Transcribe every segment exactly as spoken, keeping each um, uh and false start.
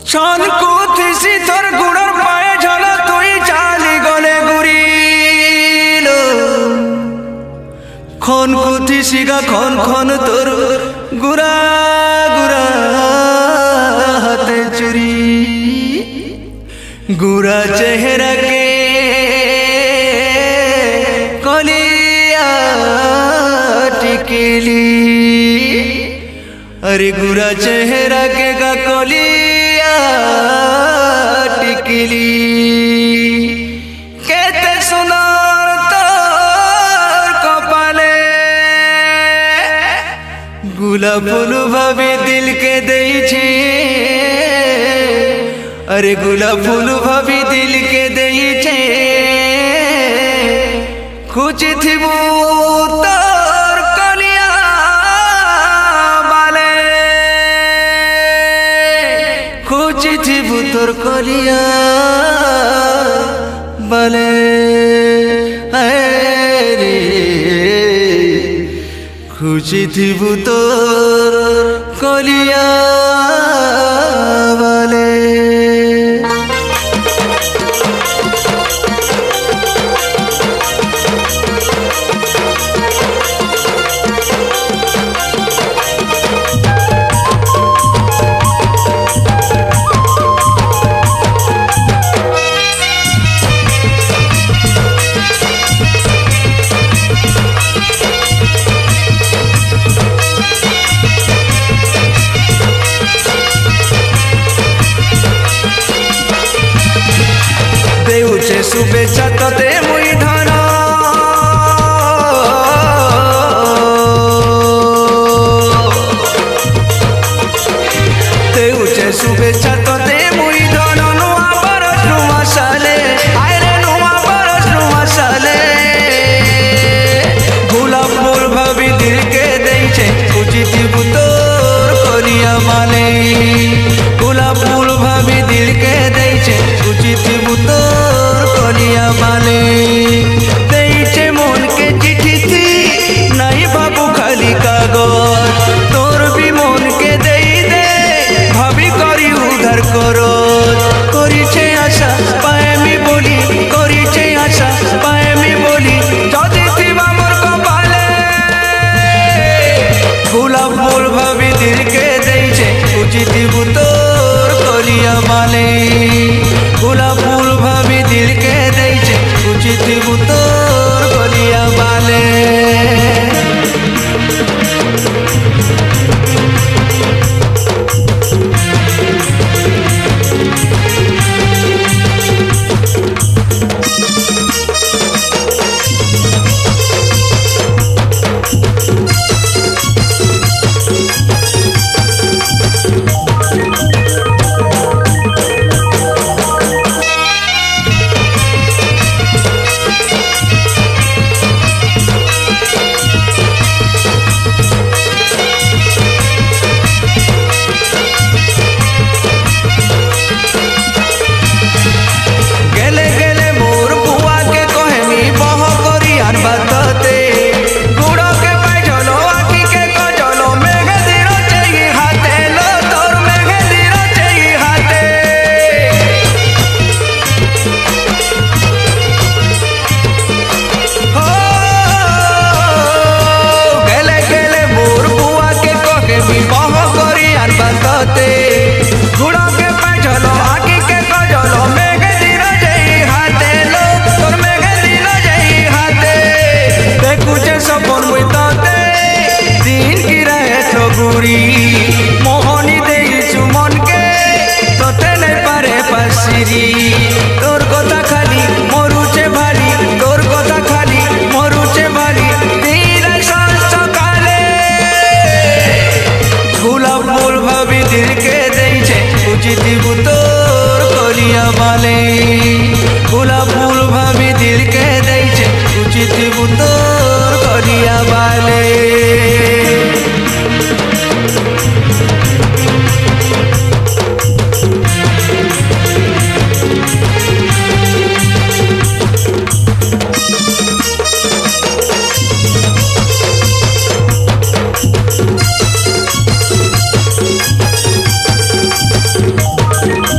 छन को थिसी तोर गुड़र पाए झल तुई चाली गले गुरीलो खन को थिसी गा खन खन तोर गुरा गुरा हाथे चुरी गुरा चेहरा के कलिया टिकली अरे गुरा चेहरा के गा कलिया टिकली केते सुनार तोर कपाले गुलाब फूल भाभी दिल के देइछी अरे गुलाब फूल भाभी दिल के देइछे खुची थिबू तोर कलिया बाले खुची थिबू तोर कलिया बाले रे खुची थिबू तोर कलिया बाले देउचे शुभेच्छा तते मुई धन देउचे शुभेच्छा तते मुई धन नुआ बरस नुआ साले आरे नुआ बरस नुआ साले गुलाब फूल भाभी दिल के देइछे खुची थिबू तोर कलिया माले गुलाब फूल भाभी दिल के देइछे खुची थिबू तोर कलिया माले देइछे मन के चिट्ठी थी नहीं बाबू खाली कागज तोर भी मन के देई दे भाभी करी उधार करो करिछे आशा पाए मी बोली करिछे आशा पाए मी बोली जदी थिबा मोर कपाले गुलाब फूल भाभी दिल के देइछे खुची थिबू तोर कलिया माले गुलाब फूल भाभी दिल के देइछे खुची थिबू तोर कलिया माले मोहनी देइछु मन के तोते नहीं पारे पासिरी तोर कथा खाली मरुचे भारी तोर कथा खाली मरुचे भारी तेरा सांस काले गुलाब फूल भाभी दिल के देइछे खुची थिबू तोर कलिया माले गुलाब फूल भाभी दिल के देइछे खुची थिबू तोर कलिया माले Thank you.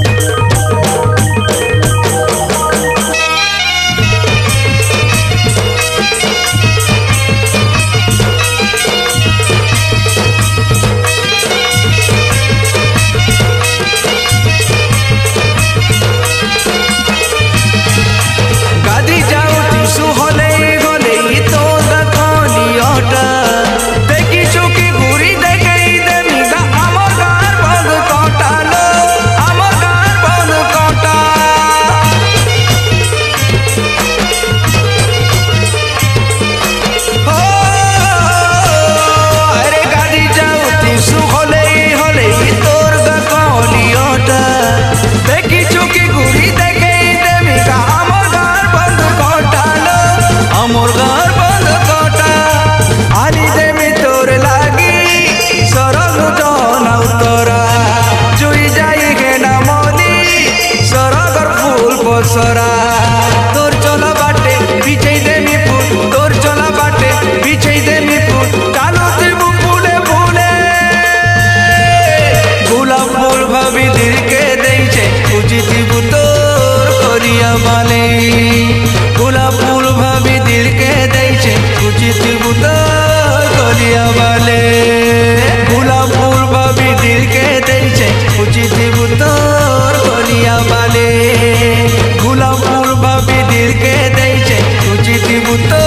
छे उचित बुतोर करिया बाले। गोलाप फूल भाभी दिल के दे छे उचित बुतोर